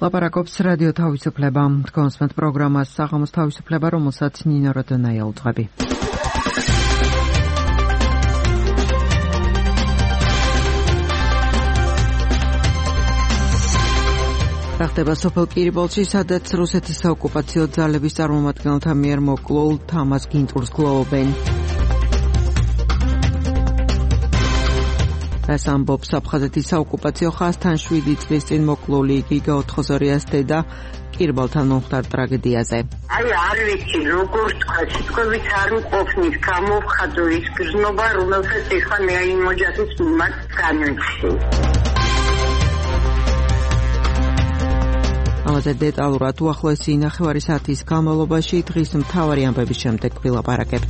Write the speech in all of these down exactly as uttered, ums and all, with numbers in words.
ლაპარაკობს რადიო თავისუფლება, თქვენს პროგრამას საღამოს თავისუფლება, რომელსაც ნინო როდონაია უძღვები. ხდება სოფელ კირიბოლში, სადაც რუსეთის საოკუპაციო ძალების წარმომადგენელთა მიერ მოკლულ თამაზ გინტურს გლოვობენ. ეს ამბობს აფხაზეთის საოკუპაციო ხაზთან შვიდი წლის წინ მოკლული გიგა ოთხოზორიას დედა კირიბოლთან მომხდარ ტრაგედიაზე. აი არ ვიცი როგორ თქვა, სიტყვებით არ მყოფნის გამოვხადო ის გზნობა, რომელსაც ეხლა მე აი იმ ოჯახის მიმართ განვიცი. ამაზე დეტალურად უახლოესი ნახევარი საათის განმავლობაში დღის მთავარი ამბების შემდეგ ვილაპარაკებთ.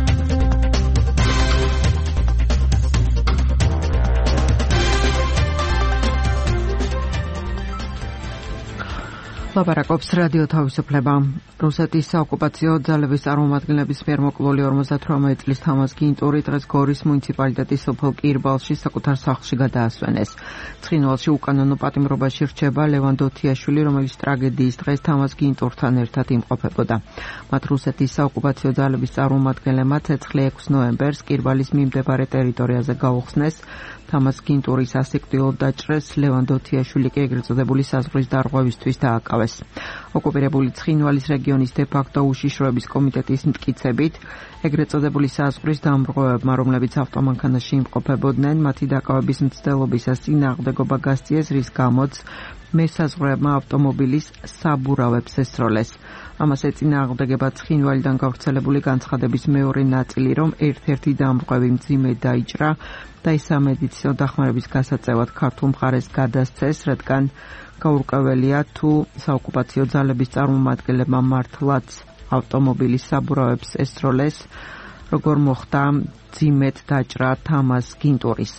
ლაპარაკობს რადიო თავისუფლება. რუსეთის საოკუპაციო ძალების წარმომადგენლების მიერ მოკლული ორმოცდათვრამეტი წლის თამაზ გინტური დღეს გორის მუნიციპალიტეტის სოფელ კირიბალში საკუთარ სახლში გადაასვენეს. ცხინვალში უკანონო პატიმრობაში რჩება ლევან დოთიაშვილი, რომელიც ტრაგედიის დღეს თამაზ გინტურთან ერთად იმყოფებოდა. მათ რუსეთის საოკუპაციო ძალების წარმომადგენლებმა ცეცხლი ექვსი ნოემბერს კირიბალის მიმდებარე ტერიტორიაზე გაუხსნეს. თამაზ გინტურის ასიკვდილოდ დაჭრეს, ლევან დოთიაშვილი კი ეგრეთ წოდებული საზღვრის დარღვევისთვის დააკავეს. ოკუპირებული ცხინვალის რეგიონის დე-ფაქტო უშიშროების კომიტეტის მტკიცებით, ეგრეთ წოდებული საზღვრის დამრღვევებმა, რომლებიც ავტომანქანაში იმყოფებოდნენ, მათი დაკავების მცდელობისას წინააღმდეგობა გასწიეს, რის გამოც მესაზღვრეებმა ავტომობილის საბურავებს ესროლეს. ამას ეწინააღმდეგება ცხინვალიდან გავრცელებული განცხადების მეორე ნაწილი, რომ ერთ-ერთი დამრღვევი მძიმედ დაიჭრა და ის სამედიცინო დახმარების გასაწევად ქართულ მხარეს გადასცეს, რადგან გაურკვეველია თუ საოკუპაციო ძალების წარმომადგენლებმა მართლაც ავტომობილის საბურავებს ესროლეს, როგორ მოხდა მძიმედ დაჭრა თამაზ გინტურის.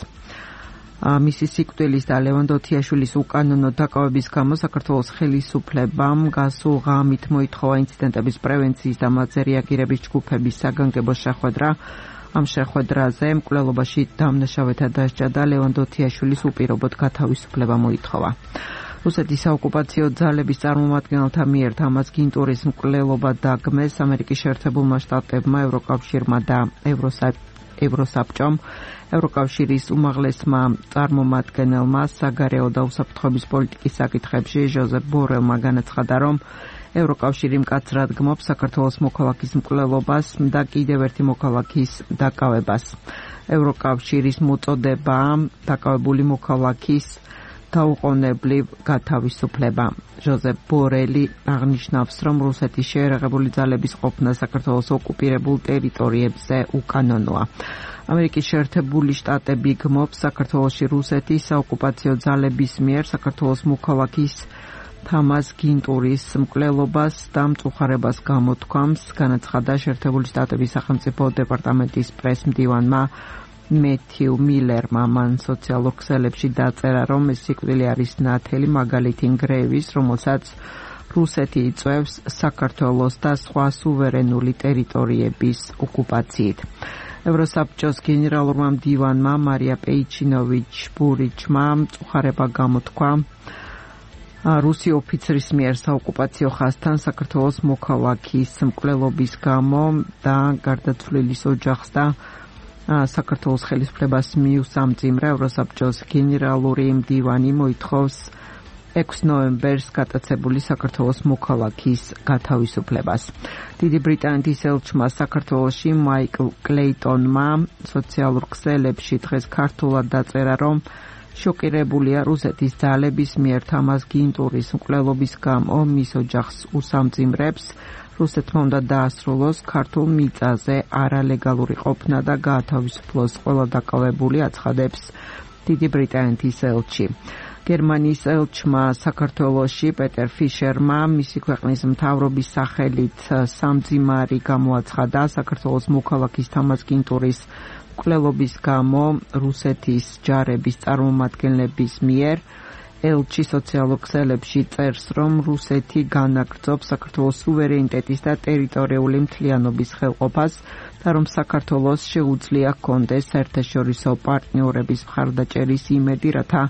მისი სიკვდილის და ლევან დოთიაშვილის უკანონო დაკავების გამო საქართველოს ხელისუფლებამ გასულ ღამით მოითხოვა ინციდენტების პრევენციის და მათზე რეაგირების ჯგუფების საგანგებო შეხვედრა. ამ შეხვედრაზე მკვლელობაში დამნაშავეთა დასჯა და ლევან დოთიაშვილის უპირობოდ გათავისუფლება მოითხოვა. რუსეთის საოკუპაციო ძალების წარმომადგენელთა მიერ თამაზ გინტურის მკვლელობა დაგმეს ამერიკის შეერთებულმა შტატებმა, ევროკავშირმა და ევროსაბჭომ. ევროკავშირის უმაღლესმა წარმომადგენელმა საგარეო და უსაფრთხოების პოლიტიკის საკითხებში ჟოზეფ ბორელმა განაცხადა, რომ ევროკავშირი მკაცრად გმობს საქართველოს მოქალაქის მკვლელობას და კიდევ ერთი მოქალაქის დაკავებას. ევროკავშირის მოწოდება დაკავებული მოქალაქის დაუყოვნებლივ გათავისუფლება. ჟოზეფ ბორელი აღნიშნავს, რომ რუსეთის შეერაღებული ძალების ყოფნა საქართველოს ოკუპირებულ ტერიტორიებზე უკანონოა. ამერიკის შეერთებული შტატები გმობს საქართველოში რუსეთის საოკუპაციო ძალების მიერ საქართველოს მოქალაქის თამაზ გინტურის მკვლელობას და მწუხარებას გამოთქვამს, განაცხადა შეერთებული შტატების სახელმწიფო დეპარტამენტის პრეს-მდივანმა მეთიუ მილერმა. მან სოციალურ ქსელებში დაწერა, რომ ეს სიკვდილი არის ნათელი მაგალითი ნგრევის, რომელსაც რუსეთი იწვევს საქართველოს და სხვა სუვერენული ტერიტორიების ოკუპაციით. ევროსაბჭოს გენერალურმა მდივანმა მარია პეიჩინოვიჩ ბურიჩმა მწუხარება გამოთქვა რუსი ოფიცრის მიერ საოკუპაციო ხაზთან საქართველოს მოქალაქის მკვლელობის გამო და გარდაცვლილის ოჯახს და საქართველოს ხელისუფლებას მიუსამძიმრა. ევროსაბჭოს გენერალური მდივანი მოითხოვს ექვსი ნოემბერს გატაცებული საქართველოს მოქალაქის გათავისუფლებას. დიდი ბრიტანეთის ელჩმა საქართველოში მაიკლ კლეიტონმა სოციალურ ქსელებში დღეს ქართულად დაწერა, რომ შოკირებულია რუსეთის ძალების მიერ თამაზ გინტურის მკვლელობის გამო, მის ოჯახს უსამძიმრებს. რუსეთმა უნდა დაასრულოს ქართულ მიწაზე არალეგალური ყოფნა და გაათავისუფლოს ყველა დაკავებული, აცხადებს დიდი ბრიტანეთის ელჩი. გერმანიის ელჩმა საქართველოში პეტერ ფიშერმა მისი ქვეყნის მთავრობის სახელით სამძიმარი გამოაცხადა საქართველოს მოქალაქის თამაზ გინტურის მკვლელობის გამო რუსეთის ჯარების წარმომადგენლების მიერ. ელჩი სოციალურ ქსელებში წერს, რომ რუსეთი განაგრძობს საქართველოს სუვერენიტეტის და ტერიტორიული მთლიანობის ხელყოფას და რომ საქართველოს შეუძლია ჰქონდეს საერთაშორისო პარტნიორების მხარდაჭერის იმედი, რათა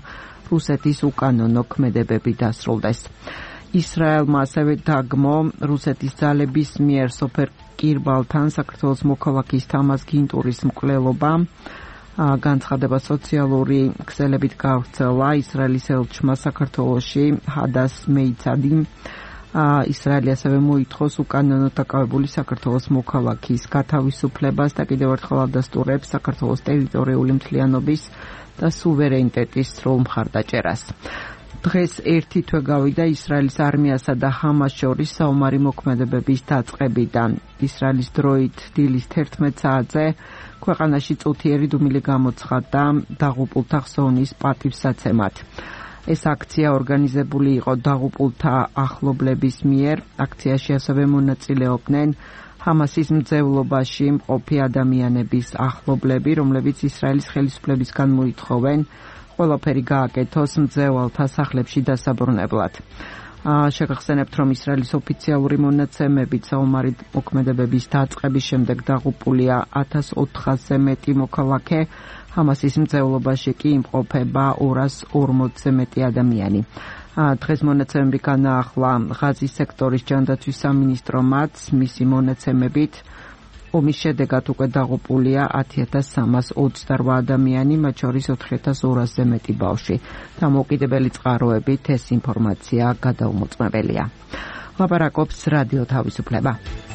რუსეთის უკანონო ქმედებები დასრულდეს. ისრაელმა ასევე დაგმო რუსეთის ძალების მიერ სოფელ კირბალთან საქართველოს მოქალაქის თამაზ გინტურის მკვლელობა. განცხადება სოციალური ქსელებით გავრცელა ისრაელის ელჩმა საქართველოში ჰადას მეიცადი. ისრაელი ასევე მოითხოვს უკანონოდ დაკავებული საქართველოს მოქალაქის გათავისუფლებას და კიდევ ერთხელ ადასტურებს საქართველოს ტერიტორიული მთლიანობის და სუვერენიტეტის სრულ მხარდაჭერას. დღეს ერთი თვე გავიდა ისრაელის არმიასა და ჰამას შორის საომარი მოქმედებების დაწყებიდან. ისრაელის დროით დილის თერთმეტ საათზე ქვეყანაში წუთიერი დუმილი გამოცხადდა დაღუპულთა ხსოვნის პატივსაცემად. ეს აქცია ორგანიზებული იყო დაღუპულთა ახლობლების მიერ. აქციაში ასევე მონაწილეობდნენ ჰამასის მძევლობაში მყოფი ადამიანების ახლობლები, რომლებიც ისრაელის ხელისუფლებისგან მოითხოვენ ყველაფერი გააკეთოს მძევალთა სახლებში დასაბრუნებლად. შეგახსენებთ, რომ ისრაელის ოფიციალური მონაცემებით საომარი მოქმედებების დაწყების შემდეგ დაღუპულია ათას ოთხასზე მეტი მოქალაქე, ჰამასის მძევლობაში კი იმყოფება ორას ორმოცზე მეტი ადამიანი. დღეს მონაცემები განაახლა ღაზის სექტორის ჯანდაცვის სამინისტრომაც, მისი მონაცემებით ომის შედეგად უკვე დაღუპულია ათი ათას სამას ოცდარვა ადამიანი, მათ შორის ოთხი ათას ორასზე მეტი ბავშვი. დამოუკიდებელი წყაროებით ეს ინფორმაცია გადაუმოწმებელია. ლაპარაკობს რადიო თავისუფლება.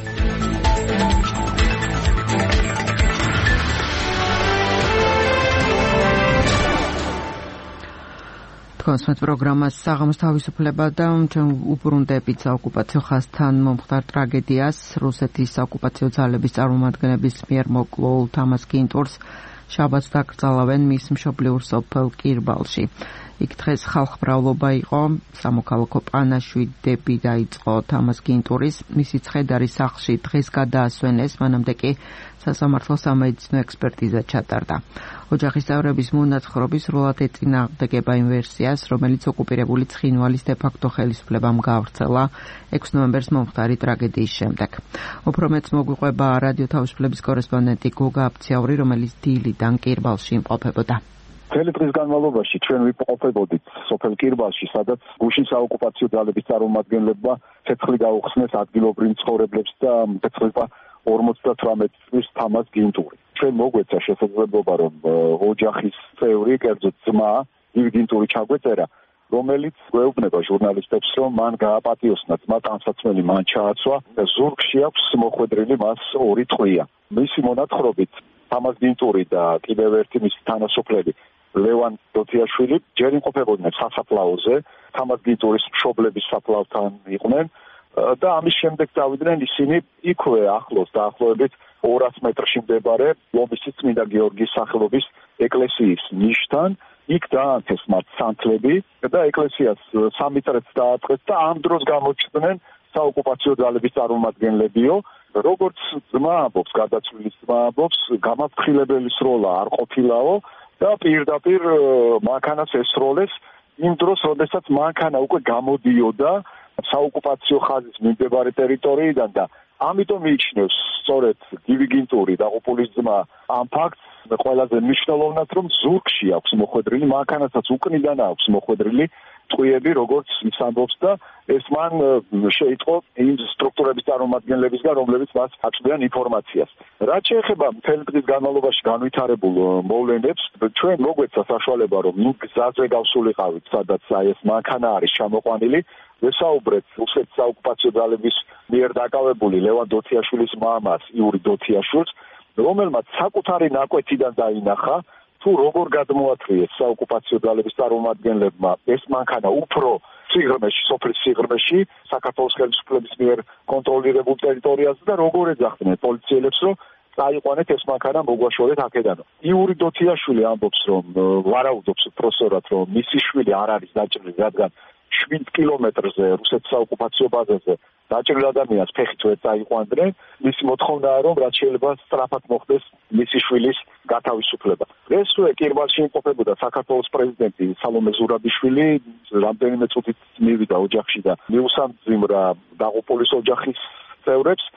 კონსმეთ პროგრამას საღამოს თავისუფლება და ჩვენ უბრუნდებით საოკუპაციო ხაზთან მომხდარ ტრაგედიას. რუსეთის საოკუპაციო ძალების წარმომადგენლების მიერ მოკლულ თამაზ გინტურს შაბათს დაკრძალავენ მის მშობლიურ სოფელ კირბალში. იქ დღეს ხალხმრავლობა იყო, სამოქალაქო პანაშვიდები დაიწყო თამაზ გინტურის, მისი ცხედარი სახლში დღეს გადაასვენეს, მანამდე კი სასამართლო სამედიცინო ექსპერტიზა ჩატარდა. ოჯახის წევრების მონაცხრობის სრულად ეწინააღმდეგება იმ ვერსიას, რომელიც ოკუპირებული ცხინვალის დე-ფაქტო ხელისუფლებამ გაავრცელა ექვსი ნოემბერს მომხდარი ტრაგედიის შემდეგ. უფრო მეტს მოგვიყვება რადიო თავისუფლების კორესპონდენტი გოგა აბციაური, რომელიც დილიდან კირბალში იმყოფებოდა. მთელი დღის განმავლობაში ჩვენ ვიმყოფებოდით სოფელ კირბალში, სადაც გუშინ საოკუპაციო ძალების წარმომადგენლებმა ცეცხლი გაუხსნეს ადგილობრივ მცხოვრებლებს და ცეცხლება ორმოცდათვრამეტ წლის თამაზ გინტური. ჩვენ მოგვეცა შესაძლებლობა, რომ ოჯახის წევრი, კერძოდ ძმა ივ გინტური ჩაგვეწერა, რომელიც გვეუბნება ჟურნალისტებს, რომ მან გააპატიოსნა ძმა ტანსაცმელი, მან ჩააცვა და ზურგში აქვს მოხვედრილი მას ორი ტყვია. მისი მონათხრობით თამაზ გინტური და კიდევ ერთი მისი თანასოფლები ლევან დოთიაშვილი ჯერ იმყოფებოდნენ სასაფლაოზე, თამაზ გინტურის მშობლების საფლავთან იყვნენ და ამის შემდეგ წავიდნენ ისინი იქვე ახლოს დაახლოებით ორას მეტრში მდებარე ლომისის წმინდა გიორგის სახელობის ეკლესიის ნიშთან. იქ დაანთეს მათ სანთლები და ეკლესიას სამი წრეც დააწყეს და ამ დროს გამოჩნდნენ საოკუპაციო ძალების წარმომადგენლებიო. როგორც ძმა ამბობს, გადაცვლილის ძმა ამბობს, გამაფრთხილებელი სროლა არ ყოფილაო და პირდაპირ მანქანას ესროლეს იმ დროს, როდესაც მანქანა უკვე გამოდიოდა საოკუპაციო ხაზის მიმდებარე ტერიტორიიდან და ამიტომ მიიჩნევს სწორედ გივი გინტური დაღუპულის ძმა ამ ფაქტს ყველაზე მნიშვნელოვნად, რომ ზურგში აქვს მოხვედრილი, მანქანასაც უკნიდან აქვს მოხვედრილი ტყვიები, როგორც ის ამბობს და ეს მან შეიტყო იმ სტრუქტურების წარმომადგენლებისგან, რომლებიც მას აწვდიან ინფორმაციას. რაც შეეხება მთელი დღის განმავლობაში განვითარებულ მოვლენებს, ჩვენ მოგვეცა საშუალება, რომ იმ გზაზე გავსულიყავით, სადაც აი ეს მანქანა არის ჩამოყვანილი, ვესაუბრეთ რუსეთის საოკუპაციო ძალების მიერ დაკავებული ლევან დოთიაშვილის მამას იური დოთიაშვილს, რომელმაც საკუთარი ნაკვეთიდან დაინახა, თუ როგორ გადმოათრიეს საოკუპაციო ძალების წარმომადგენლებმა ეს მანქანა უფრო სიღრმეში, სოფლის სიღრმეში, საქართველოს ხელისუფლების მიერ კონტროლირებულ ტერიტორიაზე და როგორ ეძახდნენ პოლიციელებს, რომ წაიყვანეთ ეს მანქანა მოგვაშორეთ აქედანო. იური დოთიაშვილი ამბობს, რომ ვარაუდობს უბრალოდ, რომ მისი შვილი არ არის დაჭრილი, რადგან შვიდ კილომეტრზე რუსეთის საოკუპაციო ბაზაზე დაჭრილ ადამიანს ფეხით ვერ წაიყვანდნენ. მისი მოთხოვნაა, რომ რაც შეიძლება სწრაფად მოხდეს მისი შვილის გათავისუფლება. დღესვე კირბალში იმყოფებოდა საქართველოს პრეზიდენტი სალომე ზურაბიშვილი, რამდენიმე წუთით მივიდა ოჯახში და მიუსამძიმრა დაღუპულის ოჯახის წევრებს.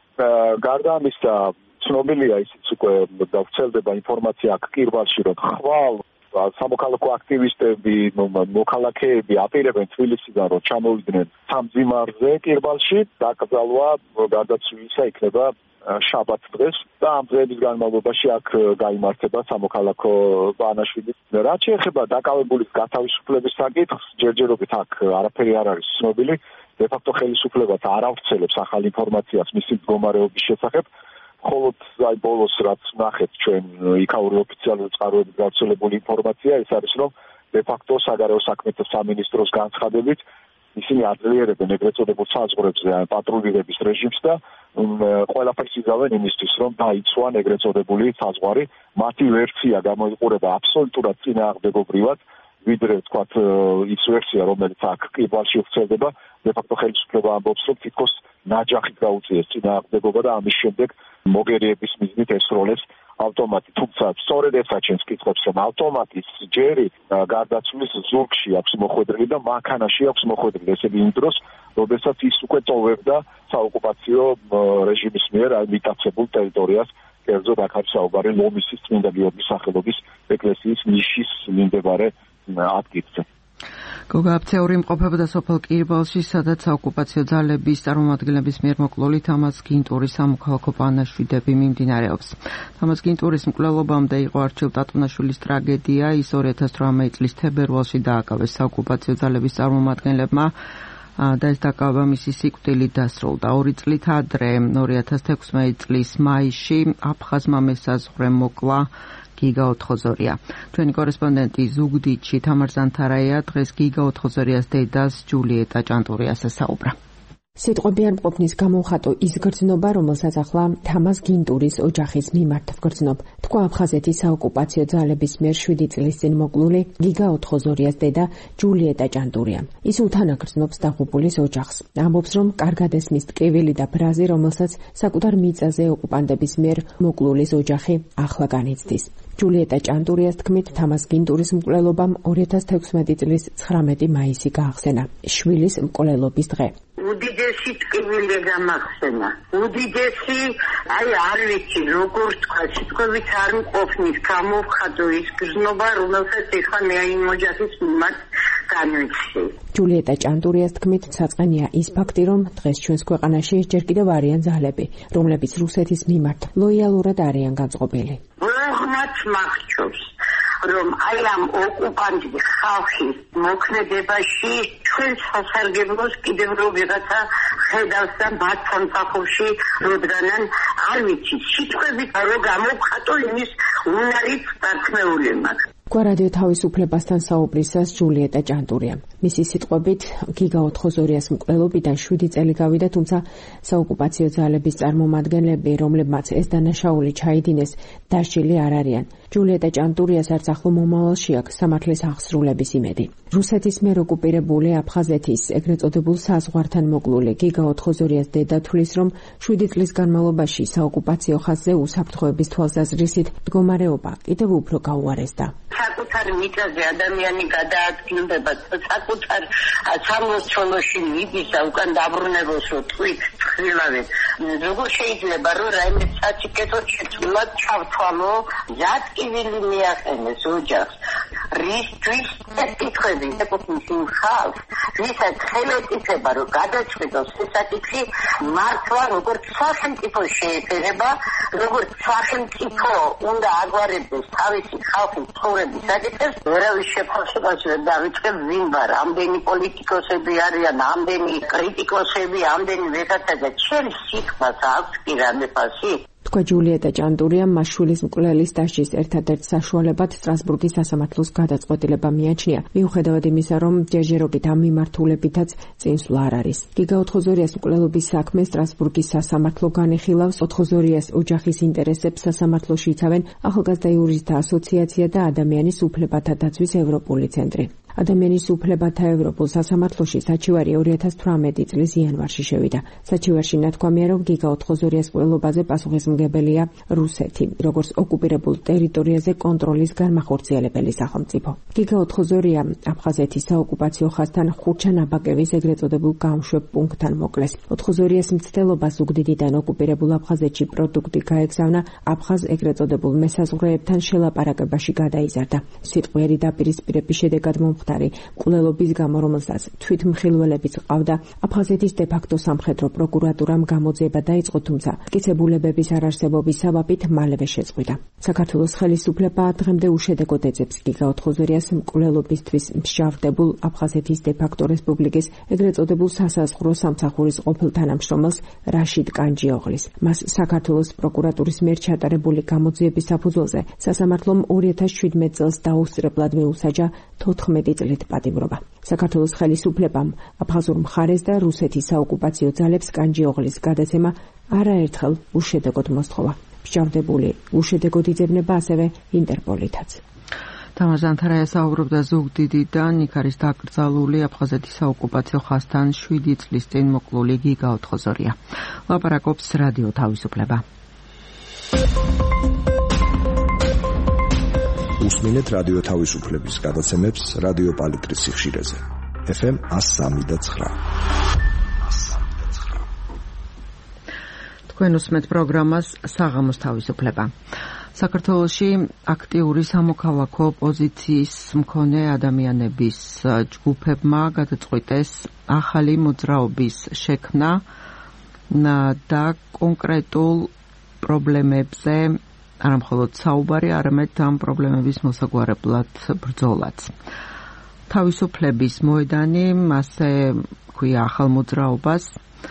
გარდა ამისა, ცნობილია ისიც უკვე და ვრცელდება ინფორმაცია აქ კირბალში, რომ ხვალ სამოქალაქო აქტივისტები, მოქალაქეები აპირებენ თბილისიდან რომ ჩამოვიდნენ სამძიმარზე კირბალში, დაკრძალვა გარდაცვლილისა იქნება შაბათ დღეს და ამ დღეების განმავლობაში აქ გაიმართება სამოქალაქო ბანაშვიდის. რაც შეეხება დაკავებულის გათავისუფლების საკითხს, ჯერჯერობით აქ არაფერი არ არის ცნობილი, de facto ხელისუფლებაც არ ავრცელებს ახალ ინფორმაციას მისი მდგომარეობის შესახებ. მხოლოდ აი ბოლოს რაც ნახეთ ჩვენ იქაური ოფიციალური წყაროებით გავრცელებული ინფორმაცია ეს არის რომ de facto საგარეო საქმეთა სამინისტროს განცხადებით ისინი აძლიერებენ ეგრეთ წოდებულ საზღვრებზე პატრულირების რეჟიმს და ყველაფერს იზავენ იმისთვის რომ დაიცვან ეგრეთ წოდებული საზღვარი მათი ვერსია გამოიყურება აბსოლუტურად წინააღმდეგობრივად ვიდრე თქვათ ის ვერსია რომელიც აქ კიბალში ვრცელდება de facto ხელისუფლება ამბობს რომ თითქოს ნაჯახით გაუწიეს წინააღმდეგობა და ამის შემდეგ მოგერიების მიზნით ესროლეს ავტომატი. თუმცა სწორედ ეს აჩენს კითხვებს, რომ ავტომატის ჯერი გარდაცვლის ზურგში აქვს მოხვედრილი და მანქანაში აქვს მოხვედრილი. ესე იმ დროს, როდესაც ის უკვე წოვებდა საოკუპაციო რეჟიმის მიერ მიტაცებულ ტერიტორიას, კერძოდ აქ არის საუბარი ლომისის წმინდა გიორგის სახელობის ეკლესიის ნიშის მიმდებარე ადგილზე. გოგა აფცეული იმყოფებოდა სოფელ კირბალში, სადაც საოკუპაციო ძალების წარმომადგენლების მიერ მოკლოლით თამაზ გინტურის სამოქალაქო ბანაშვიდები მიმდინარეობს. თამაზ გინტურის მკვლელობამდე იყო არჩილ ტატუნაშვილის ტრაგედია, ის ორი ათას თვრამეტი წლის თებერვალში დააკავეს საოკუპაციო ძალების წარმომადგენლებმა და ეს დაკავება მისი სიკვდილით დასრულდა. ორი წლით ადრე, ორი ათას თექვსმეტი წლის მაისში, აფხაზმა მესაზღვრე მოკლა გიგა ოთხოზორია. ჩვენი კორესპონდენტი ზუგდიდში თამარ ზანთარაია დღეს გიგა ოთხოზორიას დედას ჯულიეტა ჭანტურიას ასაუბრა. სიტყვები არ მყოფნის გამოვხატო ის გრძნობა, რომელსაც ახლა თამაზ გინტურის ოჯახის მიმართ ვგრძნობ. თქვა აფხაზეთის საოკუპაციო ძალების მიერ შვიდი წლის წინ მოკლული გიგა ოთხოზორიას დედა ჯულიეტა ჭანტურია. ის უთანაგრძნობს დაღუპულის ოჯახს. ამბობს, რომ კარგად ესმის ტკივილი და ბრაზი, რომელსაც საკუთარ მიწაზე ოკუპანტების მიერ მოკლულის ოჯახი ახლა განიცდის. ჯულიეტა ჭანტურიას თქმით, თამაზ გინტურის მკვლელობამ ორი ათას თექვსმეტი წლის ცხრამეტი მაისი გაახსენა, შვილის მკვლელობის დღე. უდიდესი ტკივილი გამახსენა. უდიდესი, აი არ ვიცი, როგორ თქვა, სიტყვებით არ მყოფნის, გამოვხატო ის გრძნობა, რომელსაც ეხლა მე აი ოჯახის მიმართ განვიცდი. ჯულიეტა ჭანტურიას თქმით, საწყენია ის ფაქტი, რომ დღეს ჩვენს ქვეყანაში ჯერ კიდევ არიან ძალები, რომლებიც რუსეთის მიმართ ლოიალურად არიან განწყობილი. რომაც მახჩობს, რომ აი ამ ოკუპანტი ხალხის მოქმედებაში ჩვენ სასარგებლოს კიდევ რო ვიღაცა ხედავს და მათ სამსახურში როდღანან არ ვიცი, სიტყვებით რო გამოვხატო იმის უნარით დათმეული მაქვს. თქვა რადიო თავისუფლებასთან საუბრისას ჯულიეტა ჭანტურია. მისი სიტყვებით, გიგა ოთხოზორიას მკვლელობიდან შვიდი წელი გავიდა, თუმცა საოკუპაციო ძალების წარმომადგენლები, რომლებმაც ეს დანაშაული ჩაიდინეს, დასჯილი არ არიან. ჯულიეტა ჭანტურიას არც ახლო მომავალში აქვს სამართლის აღსრულების იმედი. რუსეთის მიერ ოკუპირებული აფხაზეთის ეგრეთ წოდებულ საზღვართან მოკლული გიგა ოთხოზორიას დედა თვლის, რომ შვიდი წლის განმავლობაში საოკუპაციო ხაზზე უსაფრთხოების თვალსაზრისით მდგომარეობა კიდევ უფრო გაუარესდა. საკუთარ მიწაზე ადამიანი გადაადგილდება, საკუთარ სამლოცველოში მიდისა უკან დაბრუნებულს რო თვით ხილავენ. როგორ შეიძლება რომ რაიმე საწიკეთო შეცვლად ჩავთვალო, ზატკივილი მიაყენეს ოჯახს. რისთვის ეკითხები ეკუთვნის იმ ხალხს, ვისაც ხელეთიფება რომ გადაწყვეტოს ეს საკითხი მართლა როგორც სახელმწიფო შეეფერება, როგორც სახელმწიფო უნდა აგვარებდეს თავისი ხალხის ცხოვრების საკითხებს, ვერავის შეფასებას ვერ დავიწყებ ვინ ვარ, ამდენი პოლიტიკოსები არიან, ამდენი კრიტიკოსები, ამდენი ვიღაცა და ჩემს სიტყვას აქვს კი რამე ფასი. თქვა ჯულიეტა ჭანტურია, მაშვილის მკვლელის დასჯის ერთადერთ საშუალებად სტრასბურგის სასამართლოს გადაწყვეტილება მიაჩნია, მიუხედავად იმისა, რომ ჯერჯერობით ამ მიმართულებითაც წინსვლა არ არის. გიგა ოთხოზორიას მკვლელობის საქმე სტრასბურგის სასამართლო განიხილავს, ოთხოზორიას ოჯახის ინტერესებს სასამართლოში იცავენ ახალგაზრდა იურისტთა ასოციაცია და ადამიანის უფლებათა დაცვის ევროპული ცენტრი. ადამიანის უფლებათა ევროპულ სასამართლოში საჩივარი ორი ათას თვრამეტი წლის იანვარში შევიდა. საჩივარში ნათქვამია, რომ გიგა ოთხოზორიას ყრილობაზე პასუხისმგებელია რუსეთი, როგორც ოკუპირებულ ტერიტორიაზე კონტროლის განმახორციელებელი სახელმწიფო. გიგა ოთხოზორია აფხაზეთის საოკუპაციო ხაზთან ხურჩა-ნაბაკევის ეგრეთ წოდებულ გამშვებ პუნქტთან მოკლეს. ოთხოზორიას მცდელობას უგდიდიდან ოკუპირებულ აფხაზეთში პროდუქტი გაეგზავნა აფხაზ ეგრეთ წოდებულ მესაზღვრეებთან შელაპარაკებაში გადაიზარდა. სიტყვიერი დაპირისპირების შედეგად მომხდარი მკვლელობის გამო, რომელსაც თვითმხილველებიც ყავდა, აფხაზეთის დე-ფაქტო სამხედრო პროკურატურამ გამოძიება დაიწყო, თუმცა მტკიცებულებების არარსებობის საბაბით მალევე შეწყვიტა. საქართველოს ხელისუფლება დღემდე უშედეგოდ ეძებს გიგა ოთხოზორიას მკვლელობისთვის მსჯავრდებულ აფხაზეთის დე-ფაქტო რესპუბლიკის ეგრეთ წოდებულ სასაზღვრო სამსახურის ყოფილ თანამშრომელს რაშიდ კანჯიოღლის. მას საქართველოს პროკურატურის მიერ ჩატარებული გამოძიების საფუძველზე სასამართლომ ორი ათას შვიდმეტ წელს დაუსწრებლად მიუსაჯა თოთხმეტი წლით პატიმრობა. საქართველოს ხელისუფლებამ აფხაზურ მხარეს და რუსეთის საოკუპაციო ძალებს კანჯიოღლის გადაცემა არაერთხელ უშედეგოდ მოსთხოვა. მსჯავრდებული უშედეგოდ იძებნება ასევე ინტერპოლითაც. თამაზ ანთარაია საუბრობდა ზუგდიდიდან, იქ არის დაკრძალული აფხაზეთის საოკუპაციო ხაზთან შვიდი წლის წინ მოკლული გიგა ოთხოზორია. ლაპარაკობს რადიო თავისუფლება. უსმინეთ რადიო თავისუფლების გადაცემებს რადიო პალიტრის სიხშირეზე. ეფ ემ one oh three point nine. თქვენ უსმენთ პროგრამას საღამოს თავისუფლება. საქართველოში აქტიური სამოქალაქო ოპოზიციის მქონე ადამიანების ჯგუფებმა გადაწყვიტეს ახალი მოძრაობის შექმნა და კონკრეტულ პრობლემებზე არა მხოლოდ საუბარი, არამედ ამ პრობლემების მოსაგვარებლად ბრძოლაც. თავისუფლების მოედანი, ასე ქვია ახალ მოძრაობას,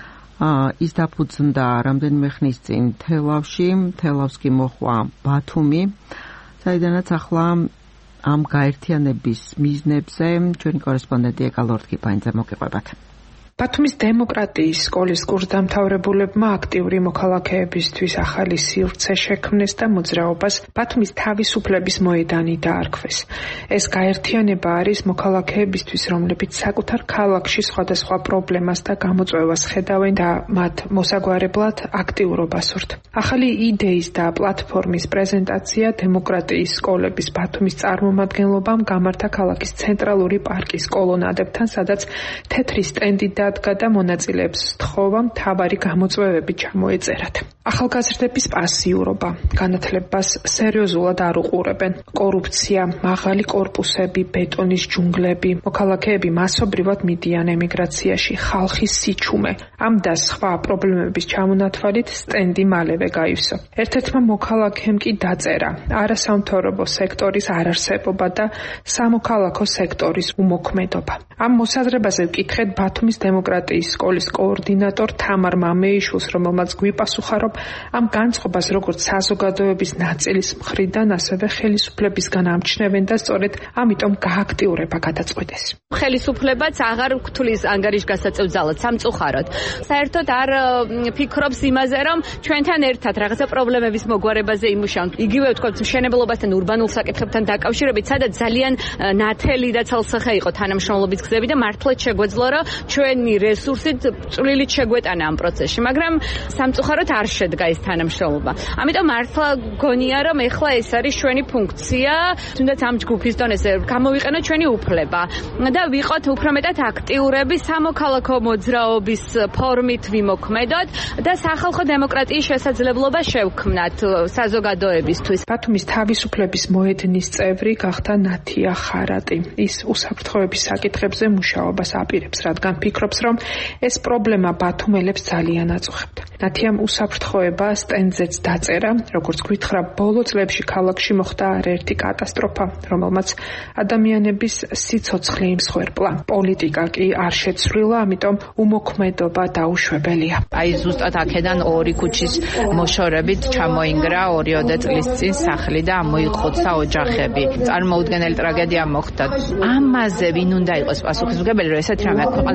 ის დაფუძნდა რამდენიმე ხნის წინ თელავში, თელავს კი მოჰყვა ბათუმი, საიდანაც ახლა ამ გაერთიანების მიზნებზე ჩვენი კორესპონდენტი ეკალორდ კიპაინძე მოგიყვებათ. ბათუმის დემოკრატიის სკოლის კურსდამთავრებულებმა აქტიური მოქალაქეებისთვის ახალი სივრცე შექმნეს და მოძრაობას ბათუმის თავისუფლების მოედანი დაარქვეს. ეს გაერთიანება არის მოქალაქეებისთვის, რომლებიც საკუთარ ქალაქში სხვადასხვა პრობლემას და გამოწვევას ხედავენ და მათ მოსაგვარებლად აქტიურობას სურთ. ახალი იდეის და პლატფორმის პრეზენტაცია დემოკრატიის სკოლების ბათუმის წარმომადგენლობამ გამართა ქალაქის ცენტრალური პარკის კოლონადებთან, სადაც თეთრი სტენდი დადგა და მონაწილეებს სთხოვა მთავარი გამოწვევები ჩამოეწერათ. ახალგაზრდების პასიურობა, განათლებას სერიოზულად არ უყურებენ. კორუფცია, მაღალი კორპუსები, ბეტონის ჯუნგლები, მოქალაქეები მასობრივად მიდიან ემიგრაციაში, ხალხის სიჩუმე. ამ და სხვა პრობლემების ჩამონათვალით სტენდი მალევე გაივსო. ერთ-ერთმა მოქალაქემ კი დაწერა არასამთავრობო სექტორის არარსებობა და სამოქალაქო სექტორის უმოქმედობა. ამ მოსაზრებაზე ვკითხეთ ბათუმის დემოკრატიის სკოლის კოორდინატორ თამარ მამეიშვილს, რომელმაც გვიპასუხა, რომ ამ განწყობას როგორც საზოგადოების ნაწილის მხრიდან, ასევე ხელისუფლებისგან ამჩნევენ და სწორედ ამიტომ გააქტიურება გადაწყვეტეს. ხელისუფლებაც აღარ გთვლის ანგარიშგასაწევ ძალად სამწუხაროდ. საერთოდ არ ფიქრობს იმაზე, რომ ჩვენთან ერთად რაღაცა პრობლემების მოგვარებაზე იმუშავოთ. იგივე ვთქვათ, მშენებლობასთან, ურბანულ საკითხებთან დაკავშირებით, სადაც ძალიან ნათელი და ცალსახე იყო თანამშრომლობის გზები და მართლაც შეგვეძლო, რომ ჩვენი რესურსით წვლილით შეგვეტანა ამ პროცესში, მაგრამ სამწუხაროდ არ შედგა ეს თანამშრომლობა. ამიტომ მართლა გონია, რომ ეხლა ეს არის ჩვენი ფუნქცია, თუნდაც ამ ჯგუფის დონეზე გამოვიყენოთ ჩვენი უფლება და ვიყოთ უფრო მეტად აქტიურები სამოქალაქო მოძრაობის ფორმით ვიმოქმედოთ და სახალხო დემოკრატიის შესაძლებლობა შევქმნათ საზოგადოებისთვის. ბათუმის თავისუფლების მოედნის წევრი გახდა ნათია ხარატი. ის უსაფრთხოების საკითხებზე მუშაობას აპირებს, რადგან ფიქრობს, რომ ეს პრობლემა ბათუმელებს ძალიან აწუხებდა. ნათიამ უსაფრთხოება სტენდზეც დაწერა, როგორც გვითხრა, ბოლო წლებში ქალაქში მოხდა არაერთი კატასტროფა, რომელმაც ადამიანების სიცოცხლე იმსხვერპლა. პოლიტიკა კი არ შეცვლილა, ამიტომ უმოქმედობა დაუშვებელია. აი ზუსტად აქედან ორი ქუჩის მოშორებით ჩამოინგრა ორიოდე წლის წინ სახლი და მოიხოცა ოჯახები. წარმოუდგენელი ტრაგედია მოხდა. ამაზე ვინ უნდა იყოს პასუხისმგებელი, რომ ესეთი რამე ქვეყანაში არ უნდა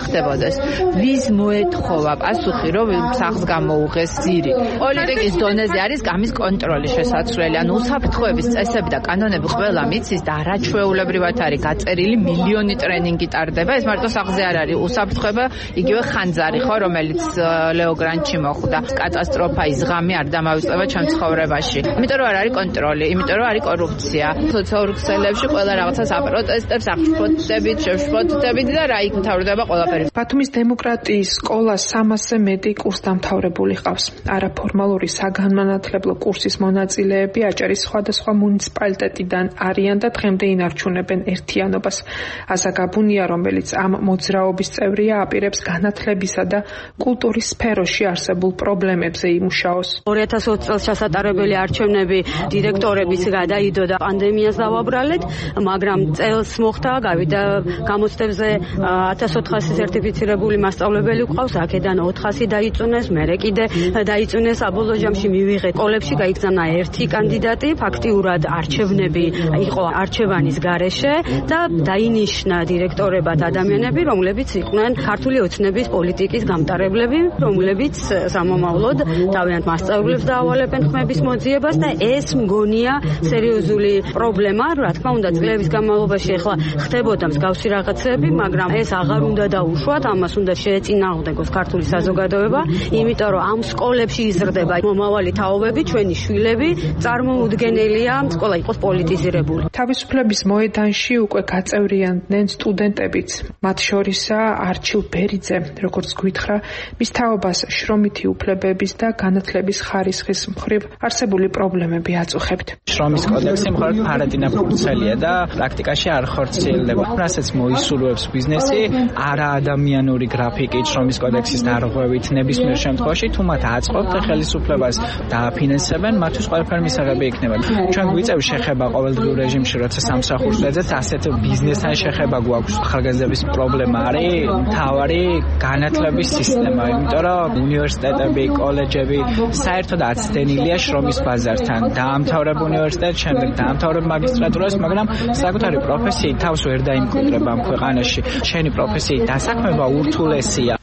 ხდებოდეს. ვის მოეთხოვა პასუხი, რომ სახლს გამოუღეს ძირი. პოლიტიკის დონეზე არის გამის კონტროლის შესაძლებელი, ანუ უსაფრთხოების წესები და კანონები ყველა მიცის და არაჩვეულებრივად არის გაწერილი, მილიონი ტრენინგი ტარდება. ეს მარტო სახლზე არ არის უსაფრთხოება, იგივე ხანძარი ხო, რომელიც ლეო გრანჩი მოხვდა. კატასტროფა ის ღამე არ დამავიწყება ჩემ ცხოვრებაში. იმიტომ რომ არ არის კონტროლი, იმიტომ რომ არის კორუფცია. სოციალურ ქსელებში ყველა რაღაცას აპროტესტებს, აღშფოთებით, შევშფოთებით და რა იქ მთავრდება ყველაფერი. ბათუმის დემოკრატიის სკოლა სამასზე მეტი კურსდამთავრებული ყავს. არაფორმალური საგანმანათლებლო კურსის მონაწილეები აჭარის სხვადასხვა მუნიციპალიტეტიდან არიან და დღემდე ინარჩუნებენ ერთიანობას. აზა გაბუნია, რომელიც ამ მოძრაობის წევრია, აპირებს განათლებისა და კულტურის სფეროში არსებულ პრობლემებზე იმუშაოს. ორი ათას ოცი წელს ჩასატარებელი არჩევნები დირექტორების გადაიდო და პანდემიას დავაბრალეთ, მაგრამ წელს მოხდა, გავიდა გამოცდებზე ათას ოთხასი სერტიფიცირებული მასწავლებელი გვყავს, აქედან ოთხასი დაიწუნეს, მერე კიდე დაიწუნეს, საბოლოო ჯამში მივიღეთ სკოლებში, გაიგზავნა ერთი კანდიდატი, ფაქტიურად არჩევნები იყო არჩევანის გარეშე და დაინიშნა დირექტორებად ადამიანები, რომლებიც იყვნენ ქართული ოცნების პოლიტიკის გამტარებლები, რომლებიც სამომავლოდ თავიანთ მასწავლებლებს დაავალებენ ხმების მოძიებას და ეს მგონია სერიოზული პრობლემა, რა თქმა უნდა, წლების განმავლობაში ახლა ხდებოდა მსგავსი რაღაცები, მაგრამ ეს აღარ უნდა დაუშვათ, ამას უნდა შეეწინააღმდეგოს ქართული საზოგადოება, იმიტომ რომ ამ სკოლებში იზრდება მომავალი თაობები, ჩვენი შვილები, წარმოუდგენელია სკოლა იყოს პოლიტიზირებული. თავისუფლების მოედანში უკვე გაწევრიანდნენ სტუდენტებიც, მათ შორისაა არჩილ ბერიძე, როგორც გვითხრა, მის თაობას შრომითი უფლებების და განათლების ხარისხის მხრივ არსებული პრობლემები აწუხებთ. შრომის კოდექსი მხოლოდ ფარადინა ფურცელია და პრაქტიკაში არ ხორციელდება. რასაც მოისურვებს ბიზნესი, არა ადამიანური გრაფიკით შრომის კოდექსის დარღვევით ნებისმიერ შემთხვევაში, თუ მათ აწყობთ ხელისუფლებას და აფინანსებენ, მათთვის ყველაფერი მისაღები იქნება. ჩვენ გვიწევს შეხება ყოველდღიურ რეჟიმში, როცა სამსახურს ვეძებთ, ასეთ ბიზნესთან შეხება გვაქვს. ახალგაზრდების პრობლემა არის მთავარი განათლების სისტემა, იმიტომ რომ უნივერსიტეტები, კოლეჯები საერთოდ აცდენილია შრომის ბაზართან. დაამთავრებ უნივერსიტეტს, შემდეგ დაამთავრებ მაგისტრატურას, მაგრამ საკუთარი პროფესიით თავს ვერ დაიმკვიდრება ამ ქვეყანაში. შენი პროფესიით დასაქმება ურთულესია.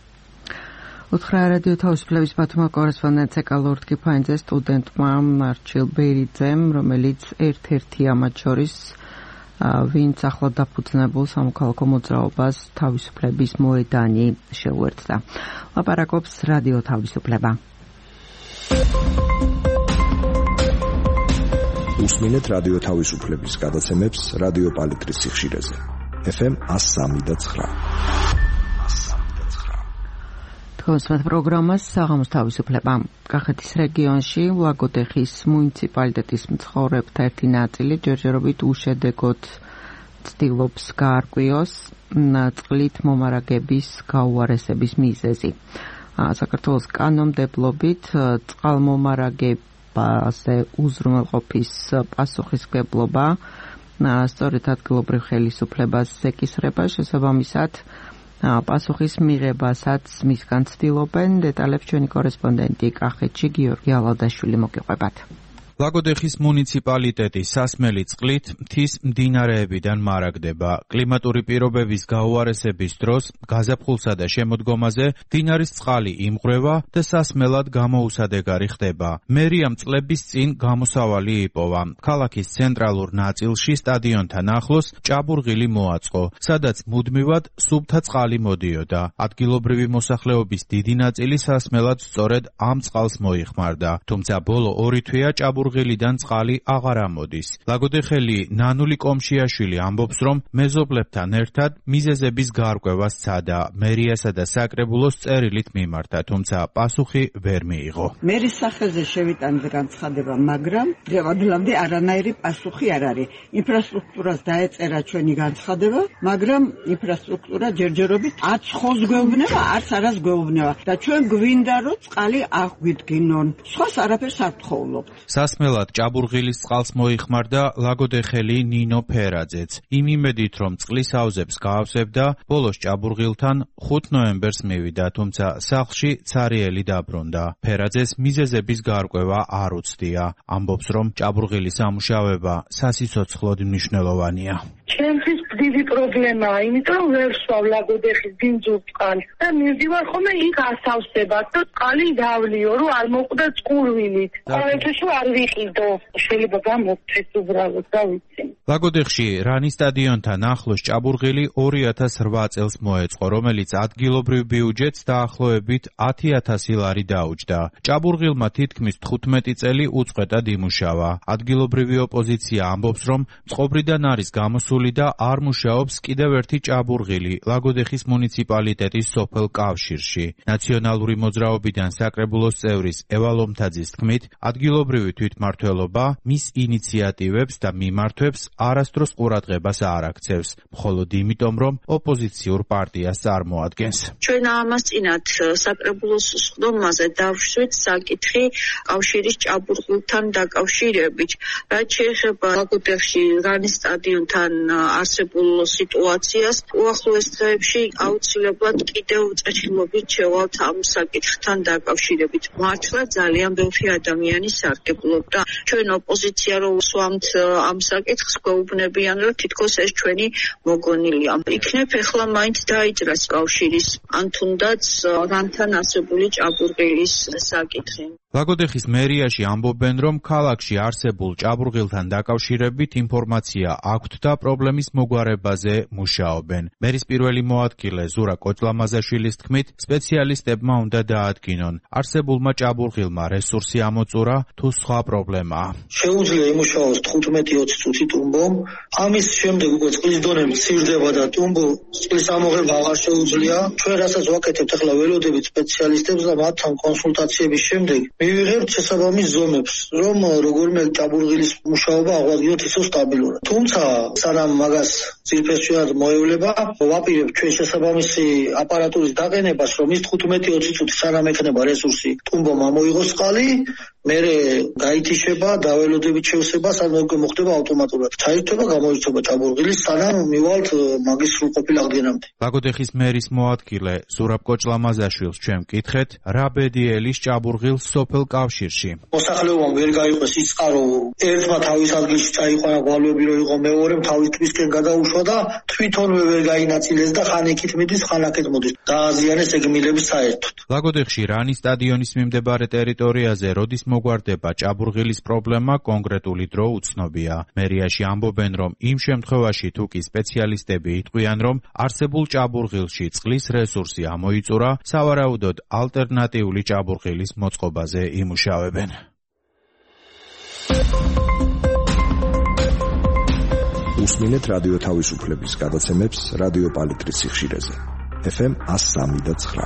უთხრა რადიო თავისუფლების ბათუმის კორესპონდენტ ეკალორდ კიფაინძე სტუდენტმა არჩილ ბერიძემ, რომელიც ერთ-ერთია მათ შორის, ვინც ახლა დაფუძნებულ სამოქალაქო მოძრაობას თავისუფლების მოედანი შეუერთდა. ლაპარაკობს რადიო თავისუფლება. უსმინეთ რადიო თავისუფლების გადაცემებს რადიო პალიტრის სიხშირეზე. ეფ ემ one oh three point nine. თქვენს პროგრამას საღამოს თავისუფლება. კახეთის რეგიონში ლაგოდეხის მუნიციპალიტეტის მცხოვრებთა ერთი ნაწილი ჯერჯერობით უშედეგოდ ცდილობს გაარკვიოს წყლით მომარაგების გაუარესების მიზეზი. საქართველოს კანონმდებლობით წყალმომარაგებაზე უზრუნველყოფის პასუხისმგებლობა სწორედ ადგილობრივ ხელისუფლებას ეკისრება, შესაბამისად პასუხის მიღებასაც მისგან ცდილობენ. დეტალებს ჩვენი კორესპონდენტი კახეთში გიორგი ალადაშვილი მოგიყვებათ. ლაგოდეხის მუნიციპალიტეტი სასმელი წყლით მთის მდინარეებიდან მარაგდება. კლიმატური პირობების გაუარესების დროს გაზაფხულსა და შემოდგომაზე მდინარის წყალი იმღვრევა და სასმელად გამოუსადეგარი ხდება. მერიამ წლების წინ გამოსავალი იპოვა. ქალაქის ცენტრალურ ნაწილში სტადიონთან ახლოს ჭაბურღილი მოაწყო, სადაც მუდმივად სუფთა წყალი მოდიოდა. ადგილობრივი მოსახლეობის დიდი ნაწილი სასმელად სწორედ ამ წყალს მოიხმარდა. თუმცა ბოლო ორი თვეა ჭაბურღილი ღილიდან წყალი აღარ ამოდის. ლაგოდეხელი ნანული კომშიაშვილი ამბობს, რომ მეზობლებთან ერთად მიზეზების გარკვევა სცადა. მერიასა და საკრებულოს წერილით მიმართა, თუმცა პასუხი ვერ მიიღო. მერის სახელზე შევიტანეთ განცხადება, მაგრამ დღევანდლამდე არანაირი პასუხი არ არის. ინფრასტრუქტურას დაეწერა ჩვენი განცხადება, მაგრამ ინფრასტრუქტურა ჯერჯერობით არც ხოს გვეუბნება, არც არას გვეუბნება და ჩვენ გვინდა რომ წყალი აღვიდგინონ. სხვას არაფერს არ ვთხოვნობთ. სასმელად ჭაბურღილის წყალს მოიხმარდა ლაგოდეხელი ნინო ფერაძეც. იმ იმედით, რომ წყლის აუზებს გაავსებდა, ბოლოს ჭაბურღილთან ხუთ ნოემბერს მივიდა, თუმცა სახლში ცარიელი დაბრუნდა. ფერაძეს მიზეზების გარკვევა არ უცდია. ამბობს, რომ ჭაბურღილის ამუშავება სასიცოცხლოდ მნიშვნელოვანია. ჩემთვის დიდი პრობლემაა, იმიტომ რომ ვერ ვსვავ ლაგოდეხის ბინძურ წყალს და მივდივარ ხოლმე იქ ასავსებად და წყალი დავლიო, რომ არ მოკვდა წყურვილით. ყოველთვის არ ვიყიდო. შეიძლება გამოგწეს უბრალოდ, რა ვიცი. ლაგოდეხში რანის სტადიონთან ახლოს ჭაბურღილი ორი ათას რვა წელს მოეწყო, რომელიც ადგილობრივ ბიუჯეტს დაახლოებით ათი ათასი ლარი დაუჯდა. ჭაბურღილმა თითქმის თხუთმეტი წელი უწყვეტად იმუშავა. ადგილობრივი ოპოზიცია ამბობს, რომ წყობრიდან არის გამოსული და არ მუშაობს კიდევ ერთი ჭაბურღილი ლაგოდეხის მუნიციპალიტეტის სოფელ კავშირში. ნაციონალური მოძრაობიდან საკრებულოს წევრის ევა ლომთაძის თქმით, ადგილობრივი თვითმმართველობა მის ინიციატივებს და მიმართვებს არასდროს ყურადღებას არ აქცევს, მხოლოდ იმიტომ, რომ ოპოზიციურ პარტიას წარმოადგენს. ჩვენ ამასწინათ საკრებულოს სხდომაზე დავშვით საკითხი კავშირის ჭაბურღილთან დაკავშირებით. რაც შეეხება ლაგოდეხში რანის სტადიონთან არსებულ სიტუაციას, უახლოეს დღეებში აუცილებლად კიდევ წერილობით შევალთ ამ საკითხთან დაკავშირებით. მართლა ძალიან ბევრი ადამიანი სარგებლობდა. ჩვენ ოპოზიცია რო ვსვამთ ამ საკითხს, გვეუბნებიან, რომ თითქოს ეს ჩვენი მოგონილია. იქნებ ეხლა მაინც დაიძრას კავშირის ან თუნდაც რანთან არსებული ჭაბურღილის საკითხი. ლაგოდეხის მერიაში ამბობენ, რომ ქალაქში არსებულ ჭაბურღილთან დაკავშირებით ინფორმაცია აქვთ და პრობლემის მოგვარებაზე მუშაობენ. მერის პირველი მოადგილე ზურა კოჭლამაზაშვილის თქმით, სპეციალისტებმა უნდა დაადგინონ არსებულმა ჭაბურღილმა რესურსი ამოწურა თუ სხვა პრობლემაა. შეუძლია იმუშაოს თხუთმეტი ოცი წუთი ტუმბომ, ამის შემდეგ უკვე წყლის დონე მცირდება და ტუმბო წყლის ამოღება აღარ შეუძლია. ჩვენ რასაც ვაკეთებთ, ახლა ველოდებით სპეციალისტებს და მათთან კონსულტაციების შემდეგ მივიღებთ შესაბამის ზომებს, რომ როგორმე ჭაბურღილის მუშაობა აღვადგინოთ ისო სტაბილურად. თუმცა სანამ მაგას ძირფესვიანად მოევლება, ვაპირებთ ჩვენ შესაბამისი აპარატურის დაყენებას, რომ ის თხუთმეტი ოცი წუთი სანამ ექნება რესურსი ტუმბომ ამოიღოს წყალი, მერე გაითიშება, დაველოდებით შევსება, სანამ მოხდება ავტომატურად. ჩაირთვება, გამოირთვება ჭაბურღილი, სანამ მივალთ მაგის სრულყოფილ აღდგენამდე. ლაგოდეხის მერის მოადგილე ზურაბ კოჭლამაზაშვილს ჩვენ ვკითხეთ, რა ბედიელის ჭაბურღილს სოფელ კავშირში. მოსახლეობამ ვერ გაიყვეს ის წყარო, ერთმა თავის ადგილში წაიყვანა გვალვები რო იყო, მეორემ თავის ტვისკენ გადაუშვა და თვითონვე ვერ გაინაწილეს და ხან იქით მიდის, ხან აქეთ მოდის. დააზიანეს ეგმილების საერთოდ. ლაგოდეხში რანის სტადიონის მიმდებარე ტერიტორიაზე როდის მოგვარდება ჭაბურღილის პრობლემა, კონკრეტული დრო უცნობია. მერიაში ამბობენ, რომ იმ შემთხვევაში თუ კი სპეციალისტები იტყვიან, რომ არსებულ ჭაბურღილში წყლის რესურსი ამოიწურა, სავარაუდოდ ალტერნატიული ჭაბურღილის მოწყობაზე იმუშავებენ. უსმინეთ რადიო თავისუფლების გადაცემებს რადიო პალიტრის სიხშირეზე. ეფ ემ ათს სამი და ცხრა.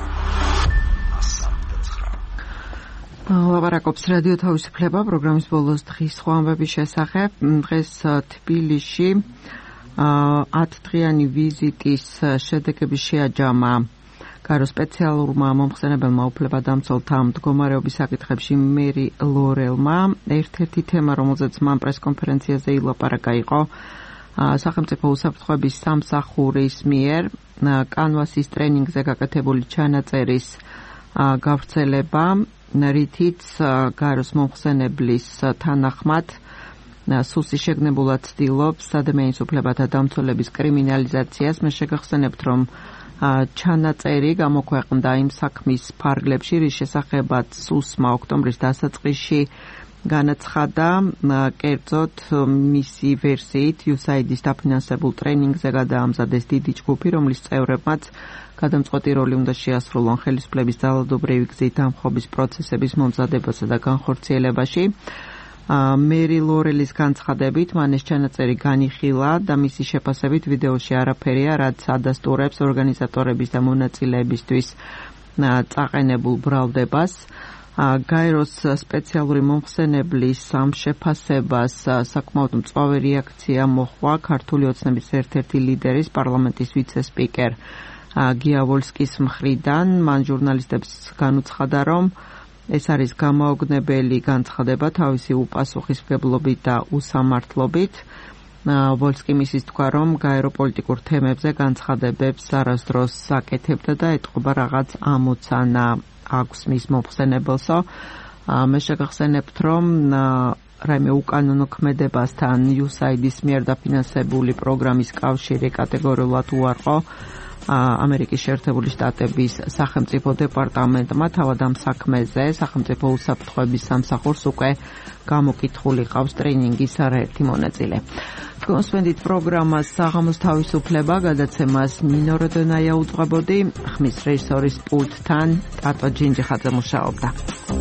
ლაპარაკობს რადიო თავისუფლება პროგრამის ბოლოს დღის სხვა ამბების შესახებ. დღეს თბილისში ათდღიანი ვიზიტის შედეგები შეაჯამა გარო სპეციალურმა მომხსენებელმა უფლებადამცველთა მდგომარეობის საკითხებში მერი ლორელმა. ერთ-ერთი თემა, რომელზეც მან პრესკონფერენციაზე ილაპარაკა, იყო სახელმწიფო უსაფრთხოების სამსახურის მიერ კანვასის ტრენინგზე გაკეთებული ჩანაწერის გავრცელება, რითიც გაროს მომხსენებლის თანახმად სუსი შეგნებულად ცდილობს ადამიანის უფლებათა დამცველების კრიმინალიზაციას. მე შეგახსენებთ, რომ ჩანაწერი გამოქვეყნდა იმ საქმის ფარგლებში, რის შესახებაც სუსმა ოქტომბრის დასაწყისში განაცხადა, კერძოდ მისი ვერსიით იუსაიდის დაფინანსებულ ტრენინგზე გადაამზადეს დიდი ჯგუფი, რომლის წევრებმაც გადამწყვეტი როლი უნდა შეასრულონ ხელისუფლების ძალადობრივი გზით ამხობის პროცესების მომზადებასა და განხორციელებაში. მერი ლორელის განცხადებით, მან ეს ჩანაწერი განიხილა და მისი შეფასებით ვიდეოში არაფერია, რაც ადასტურებს ორგანიზატორების და მონაწილეებისთვის წაყენებულ ბრალდებას. გაეროს სპეციალური მომხსენებლის ამ შეფასებას საკმაოდ მწვავე რეაქცია მოჰყვა ქართული ოცნების ერთ-ერთი ლიდერის, პარლამენტის ვიცე-სპიკერ გია ვოლსკის მხრიდან. მან ჟურნალისტებს განუცხადა, რომ ეს არის გამაოგნებელი განცხადება თავისი უპასუხისმგებლობით და უსამართლობით. ვოლსკი მისის თქვა, რომ გაეროპოლიტიკურ თემებზე განცხადებებს არასდროს აკეთებდა და ეტყობა რაღაც ამოცანა აქვს მის მომხსენებელსო. მე შეგახსენებთ, რომ რაიმე უკანონო ქმედებასთან იუსაიდის მიერ დაფინანსებული პროგრამის კავშირი კატეგორიულად უარყო ამერიკის შეერთებული შტატების სახელმწიფო დეპარტამენტმა. თავად ამ საქმეზე სახელმწიფო უსაფრთხოების სამსახურს უკვე გამოკითხული ყავს ტრენინგის არაერთი მონაწილე. კონსვენდით პროგრამას საღამოს თავისუფლება გადაცემას ნინო როდონაია უძღვებოდი, ხმის რეჟისორის პულტთან ტატო ჯინჯიხაძე მუშაობდა.